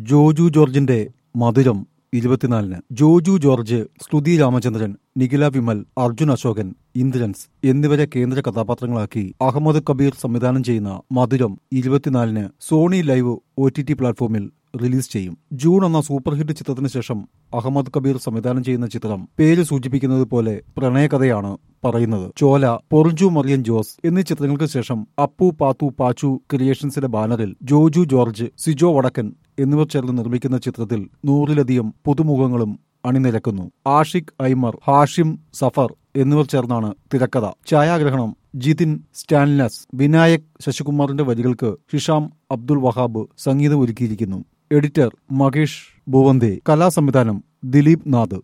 ജോജു ജോർജിന്റെ മധുരം 24-ന്. ജോജു ജോർജ്, ശ്രുതി രാമചന്ദ്രൻ, നിഖില വിമൽ, അർജുൻ അശോകൻ, ഇന്ദ്രൻസ് എന്നിവരെ കേന്ദ്ര കഥാപാത്രങ്ങളാക്കി അഹമ്മദ് കബീർ സംവിധാനം ചെയ്യുന്ന മധുരം 24-ന് സോണി ലൈവ് OTT പ്ലാറ്റ്ഫോമിൽ റിലീസ് ചെയ്യും. ജൂൺ എന്ന സൂപ്പർ ഹിറ്റ് ചിത്രത്തിന് ശേഷം അഹമ്മദ് കബീർ സംവിധാനം ചെയ്യുന്ന ചിത്രം പേര് സൂചിപ്പിക്കുന്നത് പോലെ പ്രണയകഥയാണ് പറയുന്നത്. ചോല, പൊറിഞ്ചു മറിയൻ ജോസ് എന്നീ ചിത്രങ്ങൾക്ക് ശേഷം അപ്പു പാത്തു പാച്ചു ക്രിയേഷൻസിന്റെ ബാനറിൽ ജോജു ജോർജ്, സിജോ വടക്കൻ എന്നിവർ ചേർന്ന് നിർമ്മിക്കുന്ന ചിത്രത്തിൽ 100-ലധികം പുതുമുഖങ്ങളും അണിനിരക്കുന്നു. ആഷിഖ് ഐമർ, ഹാഷിം സഫർ എന്നിവർ ചേർന്നാണ് തിരക്കഥ. ഛായാഗ്രഹണം ജിതിൻ സ്റ്റാൻലസ്. വിനായക് ശശികുമാറിന്റെ വരികൾക്ക് ഹിഷാം അബ്ദുൾ വഹാബ് സംഗീതം ഒരുക്കിയിരിക്കുന്നു. എഡിറ്റർ മഹേഷ് ഭുവന്ദെ. കലാസംവിധാനം ദിലീപ് നാഥ്.